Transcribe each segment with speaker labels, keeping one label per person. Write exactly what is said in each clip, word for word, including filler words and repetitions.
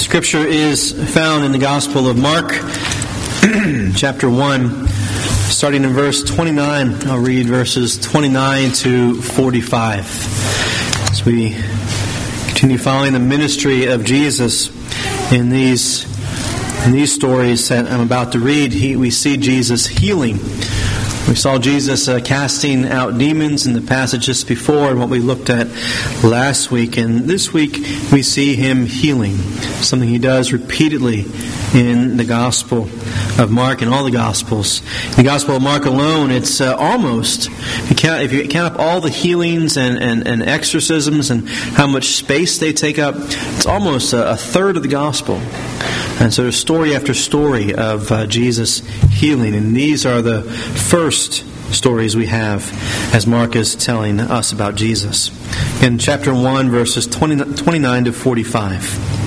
Speaker 1: Scripture is found in the Gospel of Mark, chapter one, starting in verse twenty-nine. I'll read verses twenty-nine to forty-five. As we continue following the ministry of Jesus in these in these stories that I'm about to read, he, we see Jesus healing. We saw Jesus uh, casting out demons in the passage just before and what we looked at last week. And this week we see Him healing, something He does repeatedly in the Gospel of Mark and all the Gospels. In the Gospel of Mark alone, it's uh, almost, if you, count, if you count up all the healings and, and, and exorcisms and how much space they take up, it's almost a, a third of the Gospel. And so there's story after story of uh, Jesus healing. And these are the first stories we have as Mark is telling us about Jesus. In chapter one, verses twenty, twenty-nine to forty-five.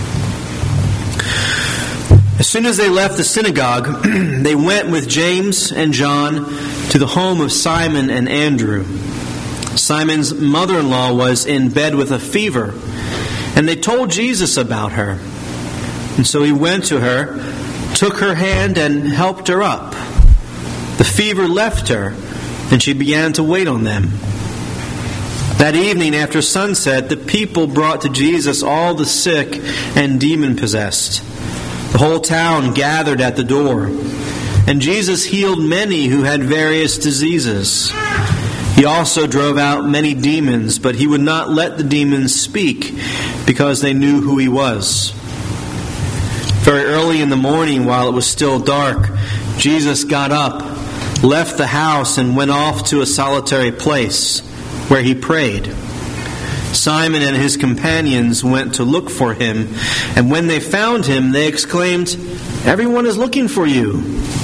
Speaker 1: As soon as they left the synagogue, they went with James and John to the home of Simon and Andrew. Simon's mother-in-law was in bed with a fever, and they told Jesus about her. And so he went to her, took her hand, and helped her up. The fever left her, and she began to wait on them. That evening after sunset, the people brought to Jesus all the sick and demon-possessed. The whole town gathered at the door, and Jesus healed many who had various diseases. He also drove out many demons, but he would not let the demons speak because they knew who he was. Very early in the morning, while it was still dark, Jesus got up, left the house, and went off to a solitary place where he prayed. Simon and his companions went to look for him, and when they found him, they exclaimed, "Everyone is looking for you."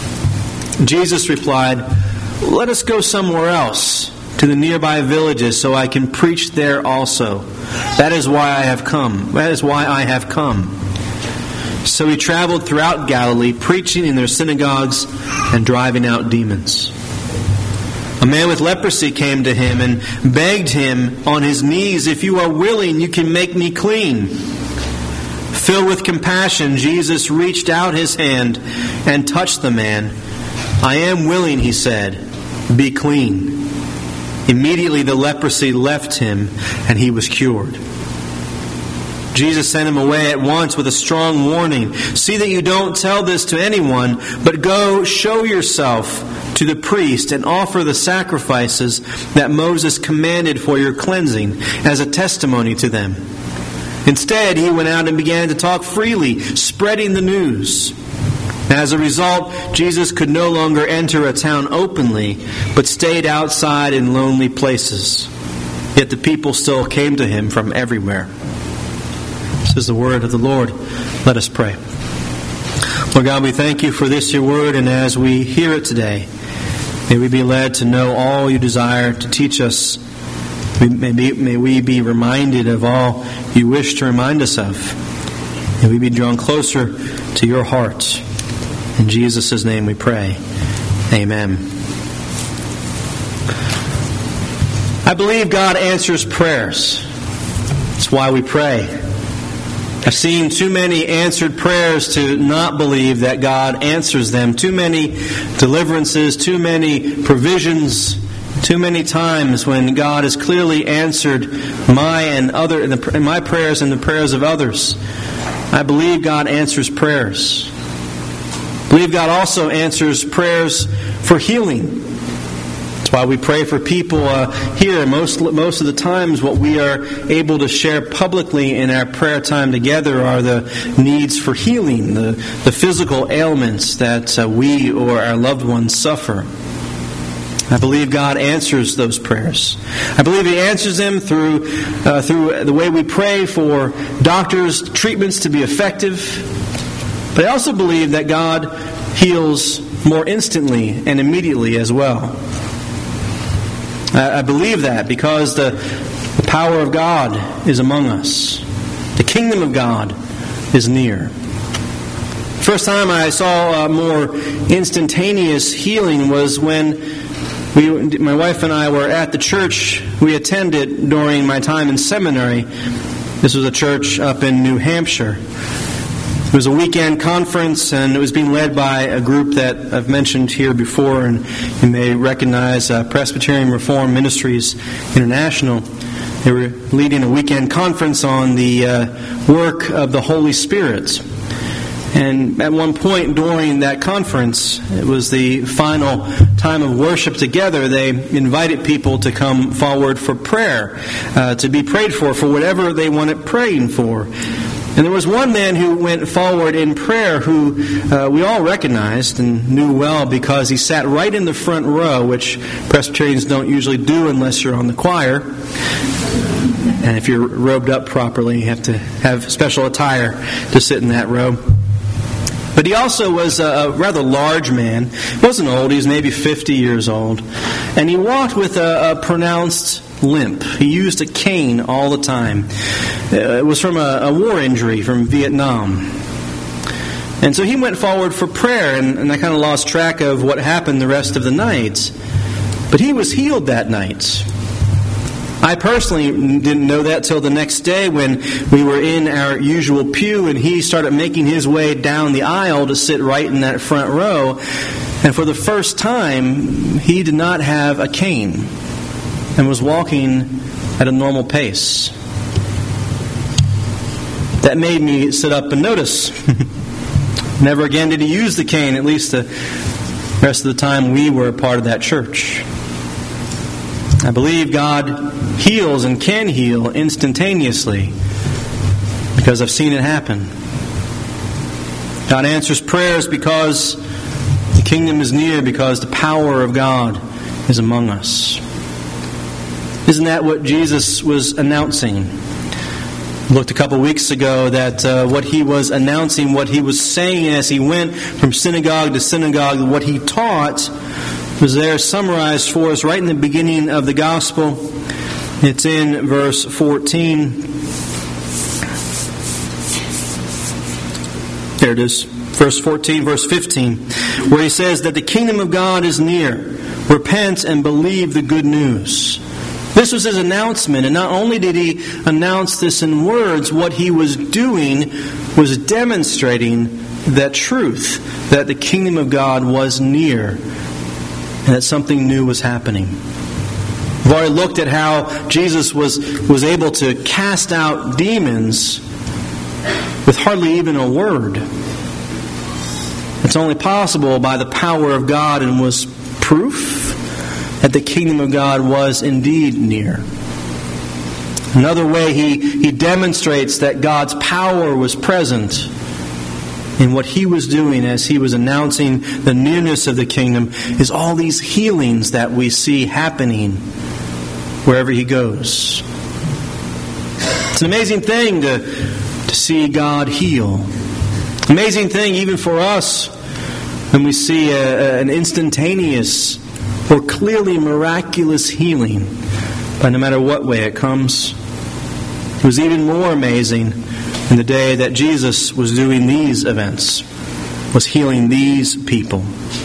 Speaker 1: Jesus replied, "Let us go somewhere else, to the nearby villages, so I can preach there also. That is why I have come. That is why I have come." So he traveled throughout Galilee, preaching in their synagogues and driving out demons. A man with leprosy came to him and begged him on his knees, "If you are willing, you can make me clean." Filled with compassion, Jesus reached out his hand and touched the man. "I am willing," he said, "be clean." Immediately the leprosy left him and he was cured. Jesus sent him away at once with a strong warning. "See that you don't tell this to anyone, but go show yourself to the priest and offer the sacrifices that Moses commanded for your cleansing as a testimony to them." Instead, he went out and began to talk freely, spreading the news. As a result, Jesus could no longer enter a town openly, but stayed outside in lonely places. Yet the people still came to him from everywhere. This is the word of the Lord. Let us pray. Lord God, we thank you for this, your word, and as we hear it today, may we be led to know all you desire to teach us. May, be, may we be reminded of all you wish to remind us of. May we be drawn closer to your heart. In Jesus' name we pray. Amen. I believe God answers prayers. That's why we pray. I've seen too many answered prayers to not believe that God answers them. Too many deliverances, too many provisions, too many times when God has clearly answered my and other my prayers and the prayers of others. I believe God answers prayers. I believe God also answers prayers for healing. That's why we pray for people uh, here. Most most of the times what we are able to share publicly in our prayer time together are the needs for healing, the, the physical ailments that uh, we or our loved ones suffer. I believe God answers those prayers. I believe He answers them through, uh, through the way we pray for doctors' treatments to be effective. But I also believe that God heals more instantly and immediately as well. I believe that because the, the power of God is among us. The kingdom of God is near. First time I saw a more instantaneous healing was when we, my wife and I were at the church we attended during my time in seminary. This was a church up in New Hampshire. It was a weekend conference, and it was being led by a group that I've mentioned here before, and you may recognize uh, Presbyterian Reformed Ministries International. They were leading a weekend conference on the uh, work of the Holy Spirit. And at one point during that conference, it was the final time of worship together, they invited people to come forward for prayer, uh, to be prayed for, for whatever they wanted praying for. And there was one man who went forward in prayer who uh, we all recognized and knew well because he sat right in the front row, which Presbyterians don't usually do unless you're on the choir. And if you're robed up properly, you have to have special attire to sit in that row. But he also was a rather large man. He wasn't old. He was maybe fifty years old. And he walked with a, a pronounced limp. He used a cane all the time. It was from a, a war injury from Vietnam. And so he went forward for prayer, and, and I kind of lost track of what happened the rest of the night. But he was healed that night. I personally didn't know that till the next day when we were in our usual pew and he started making his way down the aisle to sit right in that front row. And for the first time, he did not have a cane and was walking at a normal pace. That made me sit up and notice. Never again did he use the cane, at least the rest of the time we were a part of that church. I believe God heals and can heal instantaneously because I've seen it happen. God answers prayers because the kingdom is near, because the power of God is among us. Isn't that what Jesus was announcing? We looked a couple weeks ago that uh, what he was announcing, what he was saying as he went from synagogue to synagogue, what he taught was there summarized for us right in the beginning of the gospel. It's in verse fourteen. There it is. Verse fourteen, verse fifteen, where he says that the kingdom of God is near. Repent and believe the good news. This was his announcement, and not only did he announce this in words, what he was doing was demonstrating that truth, that the kingdom of God was near, and that something new was happening. We've already looked at how Jesus was, was able to cast out demons with hardly even a word. It's only possible by the power of God, and was proof that the kingdom of God was indeed near. Another way he, he demonstrates that God's power was present in what he was doing as he was announcing the nearness of the kingdom is all these healings that we see happening wherever he goes. It's an amazing thing to, to see God heal. Amazing thing even for us when we see a, a, an instantaneous or clearly miraculous healing, but no matter what way it comes. It was even more amazing in the day that Jesus was doing these events, was healing these people.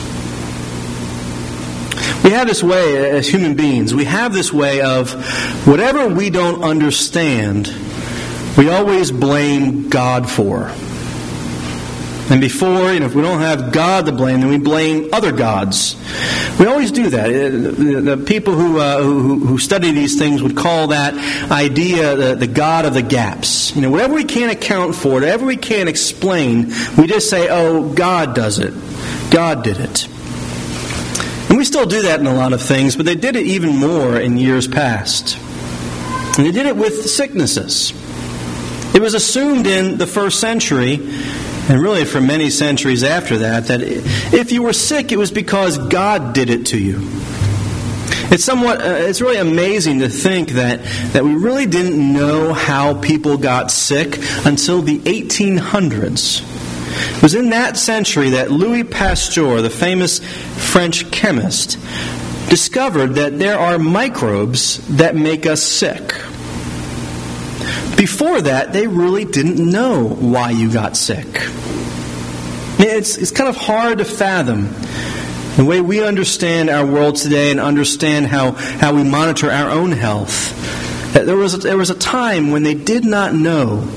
Speaker 1: We have this way as human beings, we have this way of whatever we don't understand, we always blame God for. And before, you know, if we don't have God to blame, then we blame other gods. We always do that. The, the people who, uh, who who study these things would call that idea the, the God of the gaps. You know, whatever we can't account for, whatever we can't explain, we just say, "Oh, God does it. God did it." And we still do that in a lot of things, but they did it even more in years past. And they did it with sicknesses. It was assumed in the first century, and really for many centuries after that, that if you were sick, it was because God did it to you. It's somewhat, uh, it's really amazing to think that, that we really didn't know how people got sick until the eighteen hundreds. It was in that century that Louis Pasteur, the famous French chemist, discovered that there are microbes that make us sick. Before that, they really didn't know why you got sick. It's, it's kind of hard to fathom the way we understand our world today and understand how, how we monitor our own health. There was, a, there was a time when they did not know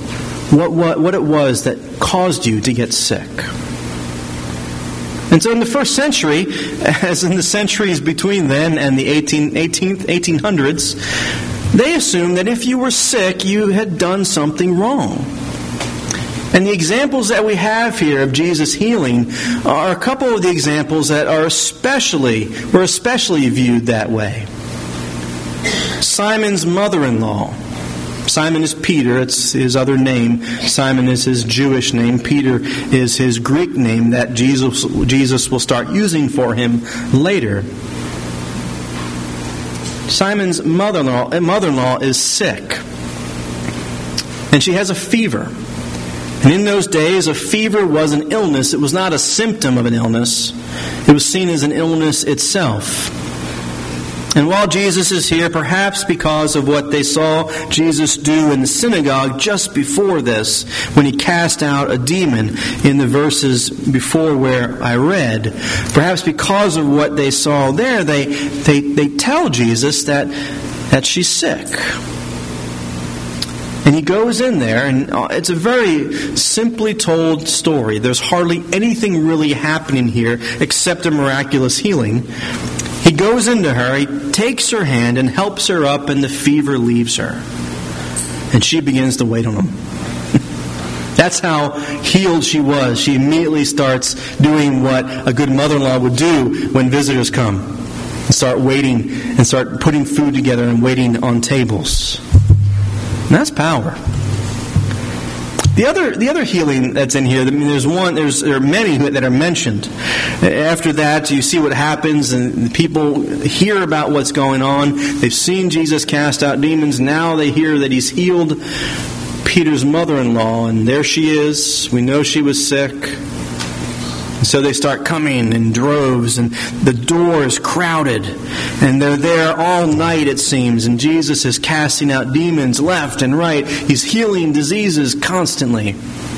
Speaker 1: what, what, what it was that caused you to get sick. And so in the first century, as in the centuries between then and the eighteenth, eighteen hundreds, they assumed that if you were sick, you had done something wrong. And the examples that we have here of Jesus healing are a couple of the examples that are especially, were especially viewed that way. Simon's mother-in-law. Simon is Peter, it's his other name. Simon is his Jewish name. Peter is his Greek name that Jesus, Jesus will start using for him later. Simon's mother-in-law, mother-in-law is sick. And she has a fever. And in those days, a fever was an illness. It was not a symptom of an illness. It was seen as an illness itself. And while Jesus is here, perhaps because of what they saw Jesus do in the synagogue just before this, when he cast out a demon in the verses before where I read, perhaps because of what they saw there, they they, they tell Jesus that, that she's sick. And he goes in there, and it's a very simply told story. There's hardly anything really happening here except a miraculous healing. He goes into her, he takes her hand and helps her up, and the fever leaves her. And she begins to wait on him. That's how healed she was. She immediately starts doing what a good mother-in-law would do when visitors come. And start waiting and start putting food together and waiting on tables. And that's power. The other, the other healing that's in here, I mean, there's one, there's there are many that are mentioned. After that, you see what happens, and people hear about what's going on. They've seen Jesus cast out demons. Now they hear that he's healed Peter's mother-in-law, and there she is. We know she was sick. So they start coming in droves, and the door is crowded, and they're there all night, it seems, and Jesus is casting out demons left and right. He's healing diseases constantly.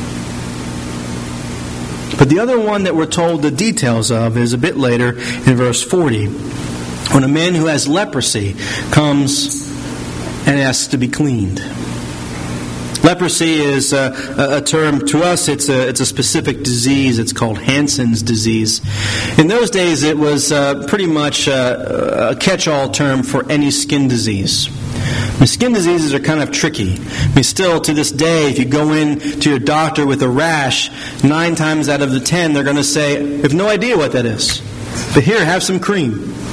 Speaker 1: But the other one that we're told the details of is a bit later in verse forty, when a man who has leprosy comes and asks to be cleaned. Leprosy is a, a term, to us it's a, it's a specific disease. It's called Hansen's disease. In those days it was uh, pretty much a, a catch-all term for any skin disease. I mean, skin diseases are kind of tricky. I mean, still to this day, if you go in to your doctor with a rash, nine times out of the ten they're going to say, "I have no idea what that is. But here, have some cream."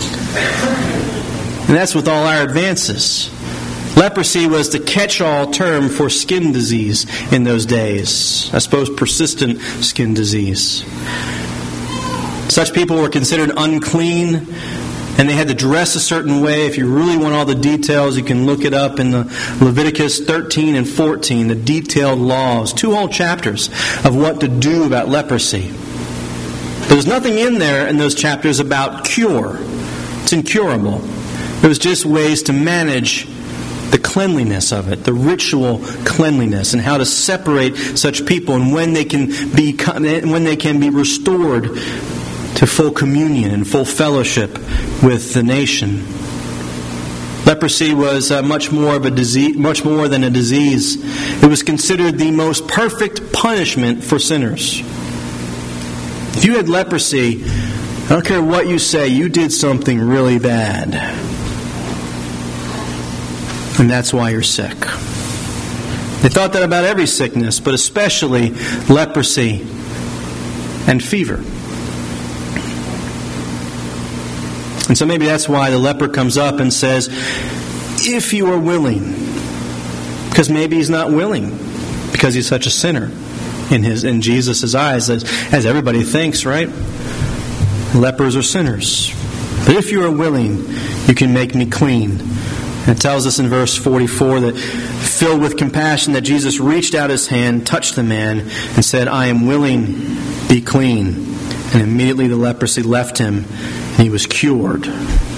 Speaker 1: And that's with all our advances. Leprosy was the catch-all term for skin disease in those days. I suppose persistent skin disease. Such people were considered unclean, and they had to dress a certain way. If you really want all the details, you can look it up in the Leviticus thirteen and fourteen, the detailed laws, two whole chapters of what to do about leprosy. There's nothing in there in those chapters about cure. It's incurable. It was just ways to manage the cleanliness of it, the ritual cleanliness, and how to separate such people, and when they can be when they can be restored to full communion and full fellowship with the nation. Leprosy was uh, much more of a disease, much more than a disease. It was considered the most perfect punishment for sinners. If you had leprosy, I don't care what you say, you did something really bad. And that's why you're sick. They thought that about every sickness, but especially leprosy and fever. And so maybe that's why the leper comes up and says, "If you are willing," because maybe he's not willing because he's such a sinner in his in Jesus' eyes, as, as everybody thinks, right? Lepers are sinners. But if you are willing, you can make me clean. It tells us in verse forty-four that, filled with compassion, that Jesus reached out his hand, touched the man, and said, "I am willing, be clean." And immediately the leprosy left him, and he was cured.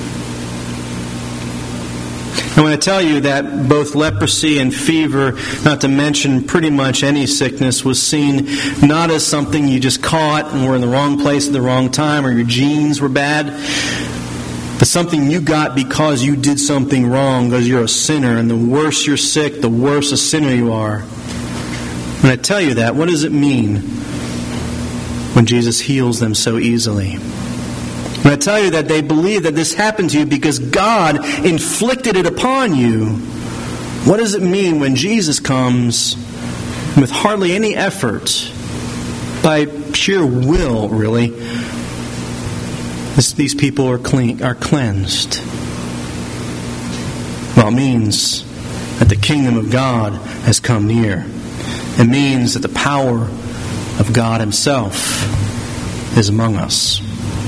Speaker 1: I want to tell you that both leprosy and fever, not to mention pretty much any sickness, was seen not as something you just caught and were in the wrong place at the wrong time, or your genes were bad, but something you got because you did something wrong, because you're a sinner. And the worse you're sick, the worse a sinner you are. When I tell you that, what does it mean when Jesus heals them so easily? When I tell you that they believe that this happened to you because God inflicted it upon you, what does it mean when Jesus comes with hardly any effort, by sheer will, really, this, these people are clean, are cleansed? Well, it means that the kingdom of God has come near. It means that the power of God Himself is among us.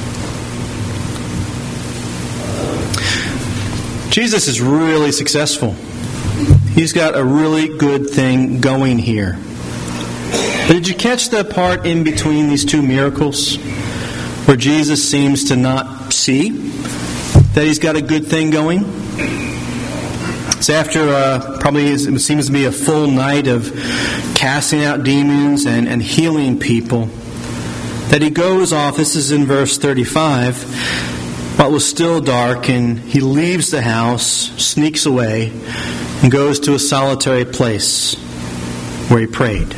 Speaker 1: Jesus is really successful. He's got a really good thing going here. But did you catch the part in between these two miracles where Jesus seems to not see that He's got a good thing going? It's after uh, probably it seems to be a full night of casting out demons and, and healing people that He goes off. This is in verse thirty-five. While it was still dark, and He leaves the house, sneaks away, and goes to a solitary place where He prayed.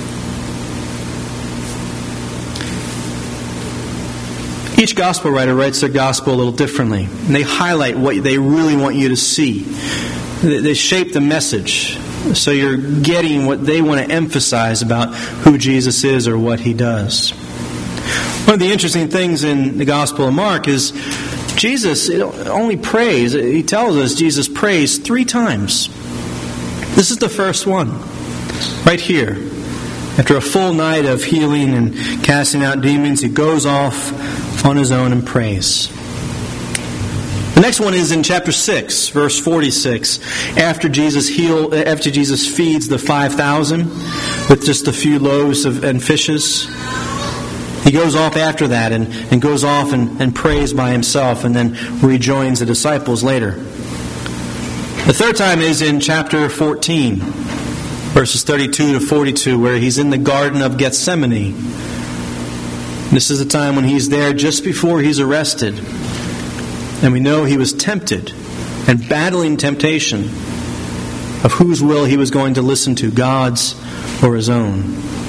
Speaker 1: Each gospel writer writes their gospel a little differently. And they highlight what they really want you to see. They shape the message so you're getting what they want to emphasize about who Jesus is or what He does. One of the interesting things in the Gospel of Mark is Jesus only prays. He tells us Jesus prays three times. This is the first one, right here. After a full night of healing and casting out demons, He goes off on His own and prays. The next one is in chapter six, verse forty-six. After Jesus heal, after Jesus feeds the five thousand with just a few loaves of, and fishes, He goes off after that and, and goes off and, and prays by Himself and then rejoins the disciples later. The third time is in chapter fourteen, verses thirty-two to forty-two, where He's in the Garden of Gethsemane. This is the time when He's there just before He's arrested. And we know He was tempted and battling temptation of whose will He was going to listen to, God's or His own.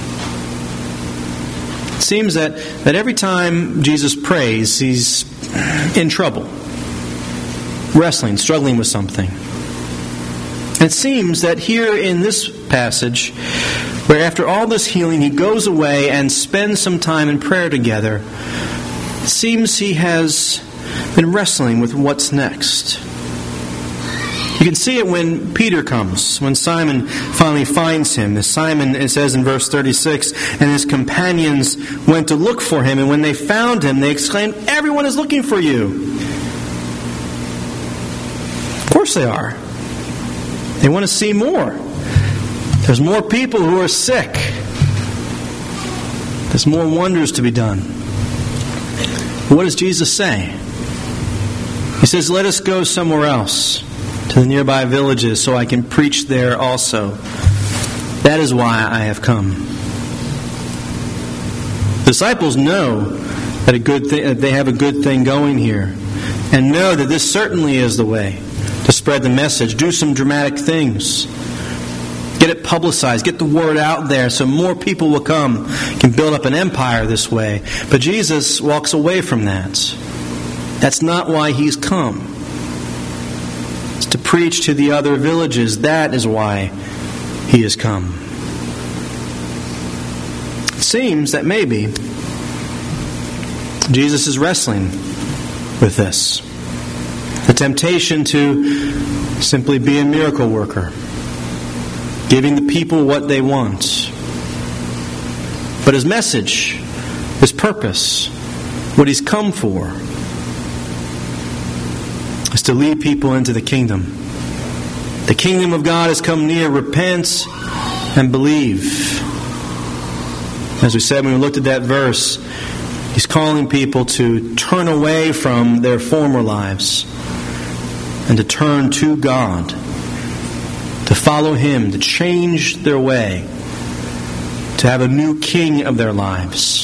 Speaker 1: It seems that, that every time Jesus prays, He's in trouble, wrestling, struggling with something. It seems that here in this passage, where after all this healing, He goes away and spends some time in prayer together, it seems He has been wrestling with what's next. You can see it when Peter comes, when Simon finally finds Him. As Simon, it says in verse thirty-six, and his companions went to look for Him, and when they found Him, they exclaimed, "Everyone is looking for you." Of course they are. They want to see more. There's more people who are sick. There's more wonders to be done. What does Jesus say? He says, "Let us go somewhere else, to the nearby villages, so I can preach there also. That is why I have come." The disciples know that a good thing, that they have a good thing going here, and know that this certainly is the way to spread the message. Do some dramatic things. Get it publicized. Get the word out there so more people will come. Can build up an empire this way. But Jesus walks away from that. That's not why He's come. It's to preach to the other villages. That is why He has come. It seems that maybe Jesus is wrestling with this. The temptation to simply be a miracle worker, giving the people what they want. But His message, His purpose, what He's come for, is to lead people into the kingdom. The kingdom of God has come near. Repent and believe. As we said when we looked at that verse, He's calling people to turn away from their former lives and to turn to God, to follow Him, to change their way, to have a new king of their lives.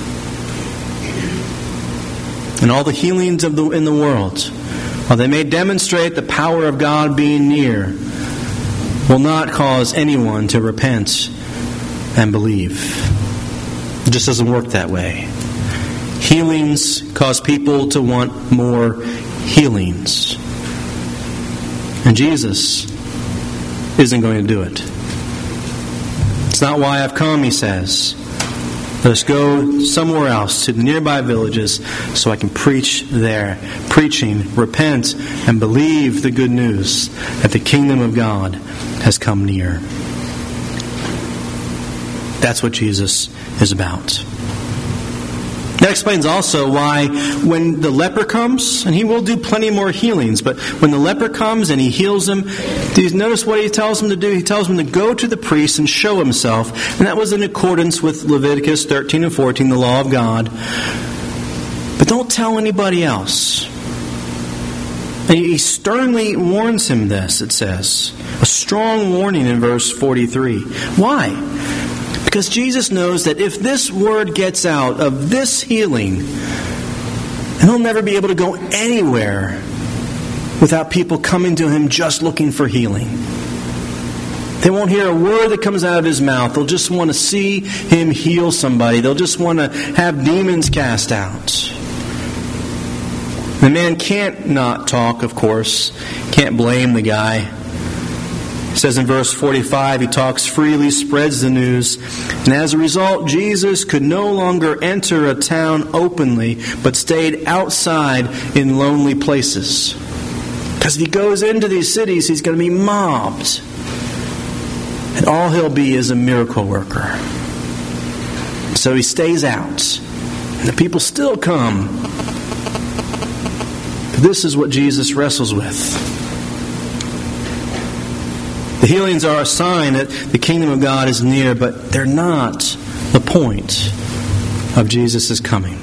Speaker 1: And all the healings of the in the world, while they may demonstrate the power of God being near, will not cause anyone to repent and believe. It just doesn't work that way. Healings cause people to want more healings. And Jesus isn't going to do it. It's not why I've come, he says. Let us go somewhere else to the nearby villages so I can preach there. Preaching, repent, and believe the good news that the kingdom of God has come near. That's what Jesus is about. That explains also why when the leper comes, and he will do plenty more healings, but when the leper comes and he heals him, do you notice what he tells him to do? He tells him to go to the priest and show himself. And that was in accordance with Leviticus thirteen and fourteen, the law of God. But don't tell anybody else. And he sternly warns him this, it says. A strong warning in verse forty-three. Why? Because Jesus knows that if this word gets out of this healing, then he'll never be able to go anywhere without people coming to him just looking for healing. They won't hear a word that comes out of his mouth. They'll just want to see him heal somebody. They'll just want to have demons cast out. The man can't not talk, of course. Can't blame the guy. It says in verse forty-five, he talks freely, spreads the news. And as a result, Jesus could no longer enter a town openly, but stayed outside in lonely places. Because if he goes into these cities, he's going to be mobbed. And all he'll be is a miracle worker. So he stays out. And the people still come. But this is what Jesus wrestles with. The healings are a sign that the kingdom of God is near, but they're not the point of Jesus' coming.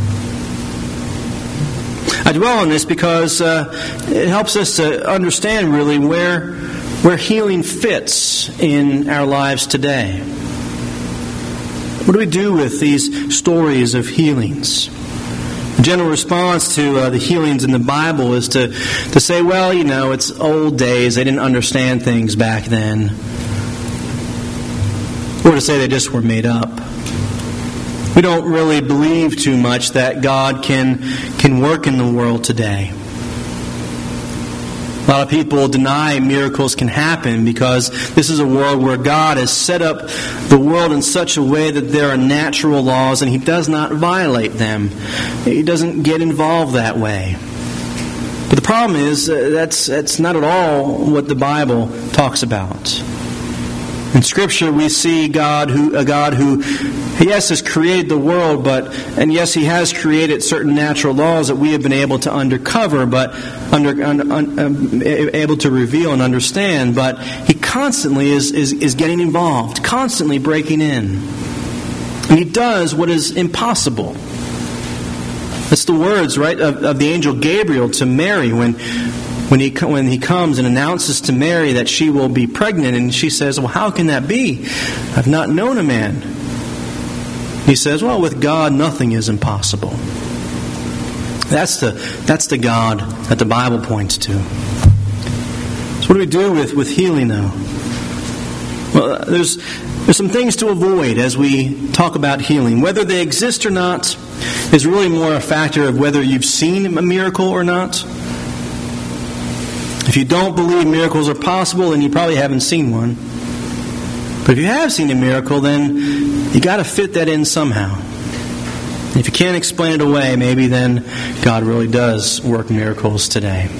Speaker 1: I dwell on this because uh, it helps us to understand really where, where healing fits in our lives today. What do we do with these stories of healings? The general response to uh, the healings in the Bible is to, to say, well, you know, it's old days. They didn't understand things back then. Or to say they just were made up. We don't really believe too much that God can, can work in the world today. A lot of people deny miracles can happen because this is a world where God has set up the world in such a way that there are natural laws and He does not violate them. He doesn't get involved that way. But the problem is uh, that's that's not at all what the Bible talks about. In Scripture, we see God who a God who, yes, has created the world, but and yes, He has created certain natural laws that we have been able to undercover, but under un, un, um, able to reveal and understand. But He constantly is, is is getting involved, constantly breaking in, and He does what is impossible. That's the words, right, of, of the angel Gabriel to Mary when. When he when he comes and announces to Mary that she will be pregnant, and she says, well, how can that be? I've not known a man. He says, well, with God nothing is impossible. That's the that's the God that the Bible points to. So what do we do with, with healing, though? Well, there's there's some things to avoid as we talk about healing. Whether they exist or not is really more a factor of whether you've seen a miracle or not. If you don't believe miracles are possible, then you probably haven't seen one. But if you have seen a miracle, then you got to fit that in somehow. If you can't explain it away, maybe then God really does work miracles today.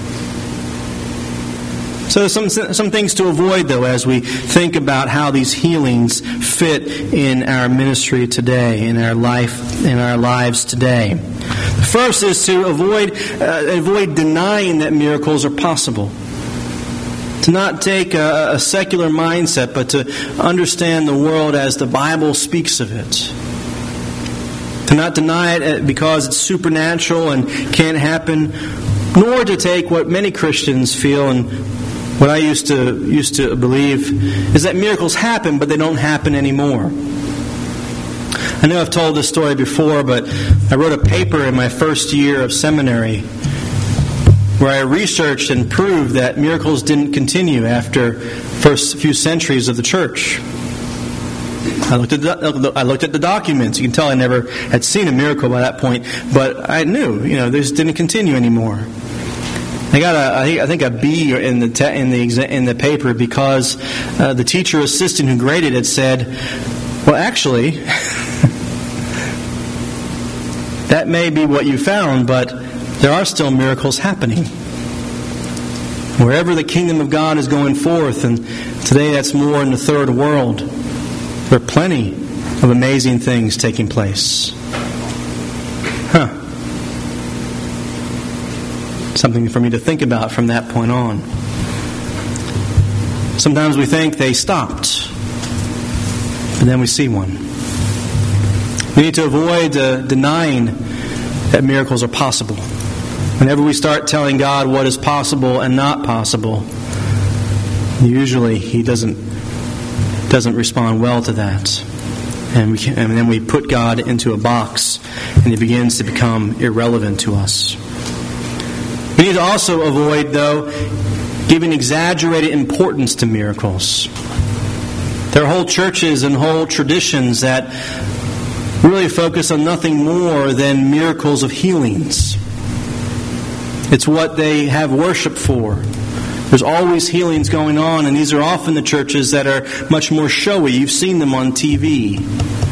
Speaker 1: So some some things to avoid, though, as we think about how these healings fit in our ministry today, in our life, in our lives today. The first is to avoid uh, avoid denying that miracles are possible. To not take a, a secular mindset, but to understand the world as the Bible speaks of it. To not deny it because it's supernatural and can't happen, nor to take what many Christians feel and what I used to used to believe is that miracles happen, but they don't happen anymore. I know I've told this story before, but I wrote a paper in my first year of seminary where I researched and proved that miracles didn't continue after the first few centuries of the church. I looked at the, I looked at the documents. You can tell I never had seen a miracle by that point, but I knew, you know, this didn't continue anymore. I got a, I think, I think a B in the te- in the exa- in the paper because uh, the teacher assistant who graded it said, "Well, actually, that may be what you found, but there are still miracles happening. Wherever the kingdom of God is going forth, and today that's more in the third world, there are plenty of amazing things taking place." Huh. Something for me to think about from that point on. Sometimes we think they stopped, but then we see one. We need to avoid uh, denying that miracles are possible. Whenever we start telling God what is possible and not possible, usually He doesn't doesn't respond well to that. And, we can, and then we put God into a box, and He begins to become irrelevant to us. We need to also avoid, though, giving exaggerated importance to miracles. There are whole churches and whole traditions that really focus on nothing more than miracles of healings. It's what they have worship for. There's always healings going on, and these are often the churches that are much more showy. You've seen them on T V.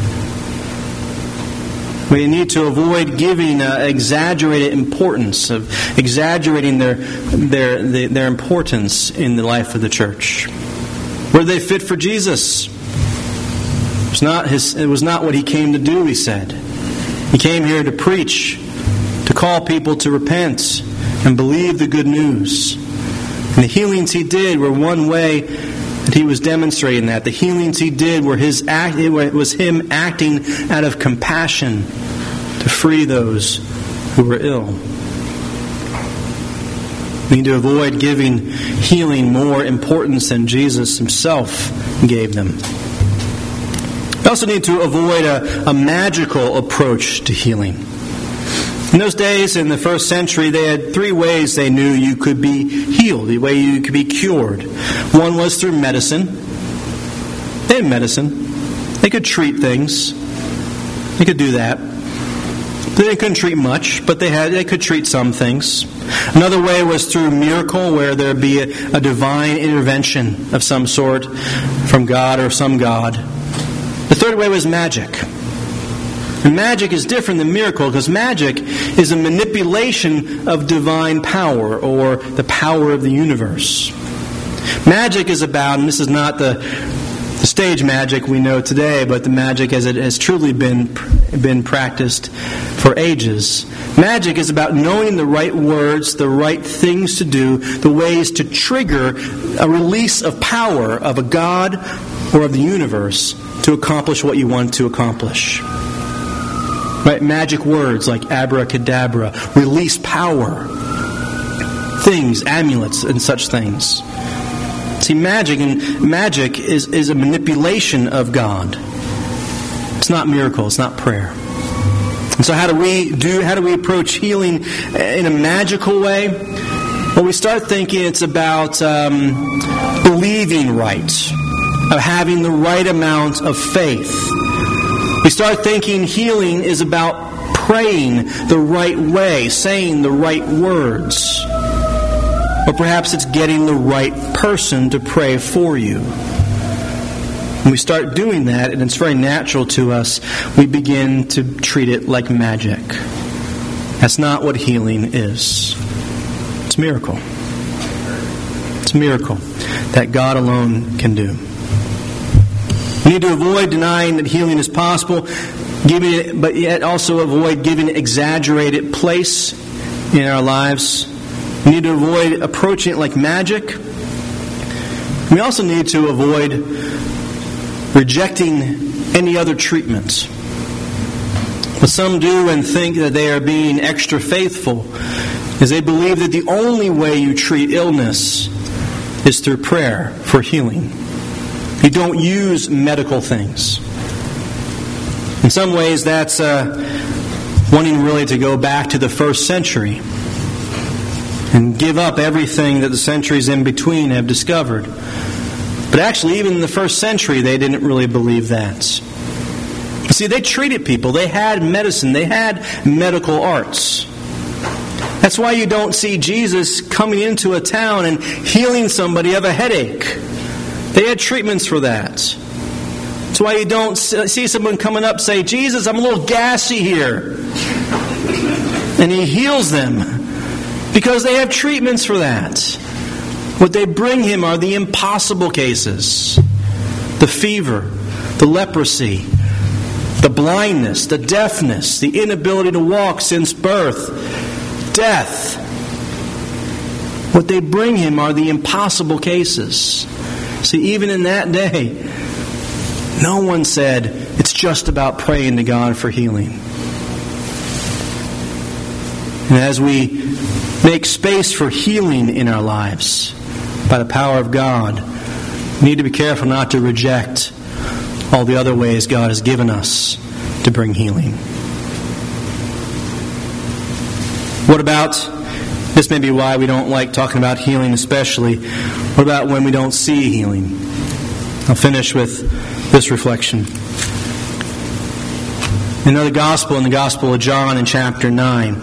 Speaker 1: We need to avoid giving uh, exaggerated importance, of exaggerating their, their their their importance in the life of the church. Were they fit for Jesus? It was not his. It was not what He came to do, He said. He came here to preach, to call people to repent and believe the good news. And the healings He did were one way that He was demonstrating that. The healings He did were his act. It was Him acting out of compassion to free those who were ill. We need to avoid giving healing more importance than Jesus Himself gave them. We also need to avoid a, a magical approach to healing. In those days, in the first century, they had three ways they knew you could be healed, the way you could be cured. One was through medicine. They had medicine. They could treat things. They could do that. They couldn't treat much, but they had they could treat some things. Another way was through miracle, where there would be a, a divine intervention of some sort from God or some God. The third way was magic. And magic is different than miracle, because magic is a manipulation of divine power, or the power of the universe. Magic is about, and this is not the, the stage magic we know today, but the magic as it has truly been, been practiced for ages. Magic is about knowing the right words, the right things to do, the ways to trigger a release of power of a God or of the universe to accomplish what you want to accomplish. Right? Magic words like abracadabra release power. Things, amulets, and such things. See, magic and magic is, is a manipulation of God. It's not miracle. It's not prayer. And so, how do we do? How do we approach healing in a magical way? Well, we start thinking it's about um, believing right, of having the right amount of faith. We start thinking healing is about praying the right way, saying the right words. Or perhaps it's getting the right person to pray for you. When we start doing that, and it's very natural to us, we begin to treat it like magic. That's not what healing is. It's a miracle. It's a miracle that God alone can do. We need to avoid denying that healing is possible, giving it, but yet also avoid giving it exaggerated place in our lives. We need to avoid approaching it like magic. We also need to avoid rejecting any other treatment. What some do and think that they are being extra faithful is they believe that the only way you treat illness is through prayer for healing. You don't use medical things. In some ways, that's uh, wanting really to go back to the first century and give up everything that the centuries in between have discovered. But actually, even in the first century, they didn't really believe that. See, they treated people. They had medicine. They had medical arts. That's why you don't see Jesus coming into a town and healing somebody of a headache. They had treatments for that. That's why you don't see someone coming up and say, Jesus, I'm a little gassy here. And he heals them. Because they have treatments for that. What they bring him are the impossible cases. The fever, the leprosy, the blindness, the deafness, the inability to walk since birth, death. What they bring him are the impossible cases. See, even in that day, no one said, it's just about praying to God for healing. And as we make space for healing in our lives by the power of God, we need to be careful not to reject all the other ways God has given us to bring healing. What about, this may be why we don't like talking about healing especially, what about when we don't see healing? I'll finish with this reflection. In another gospel, in the Gospel of John in chapter nine,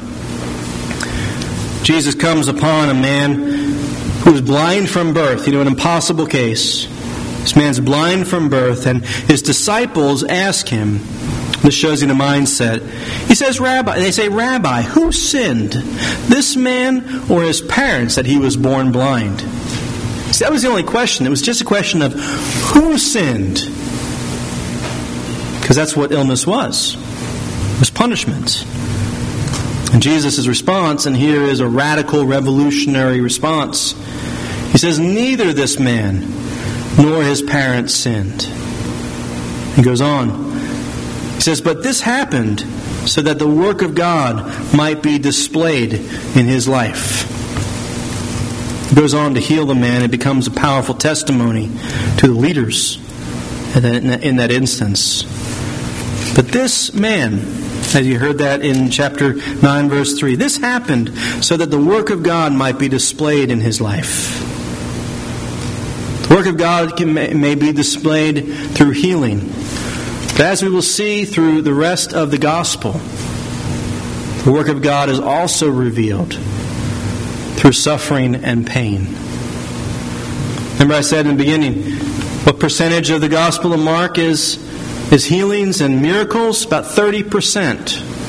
Speaker 1: Jesus comes upon a man who is blind from birth. You know, an impossible case. This man's blind from birth, and his disciples ask him, this shows you the mindset. He says, Rabbi, they say, Rabbi, who sinned, this man or his parents, that he was born blind? See, that was the only question. It was just a question of who sinned. Because that's what illness was. It was punishment. And Jesus' response, and here is a radical, revolutionary response. He says, neither this man nor his parents sinned. He goes on. He says, but this happened so that the work of God might be displayed in his life. He goes on to heal the man. It becomes a powerful testimony to the leaders in that instance. But this man, as you heard that in chapter nine, verse three, this happened so that the work of God might be displayed in his life. The work of God can, may be displayed through healing. But as we will see through the rest of the gospel, the work of God is also revealed through suffering and pain. Remember I said in the beginning, what percentage of the Gospel of Mark is, is healings and miracles? About thirty percent.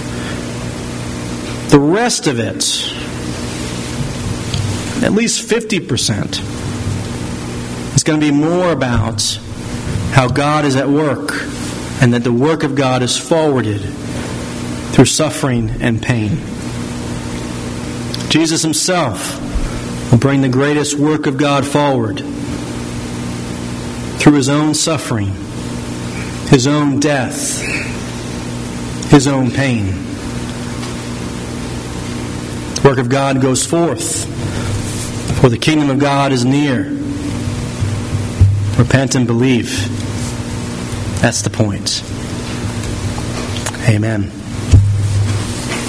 Speaker 1: The rest of it, at least fifty percent, is going to be more about how God is at work, and that the work of God is forwarded through suffering and pain. Jesus himself will bring the greatest work of God forward through his own suffering, his own death, his own pain. The work of God goes forth, for the kingdom of God is near. Repent and believe. That's the point. Amen.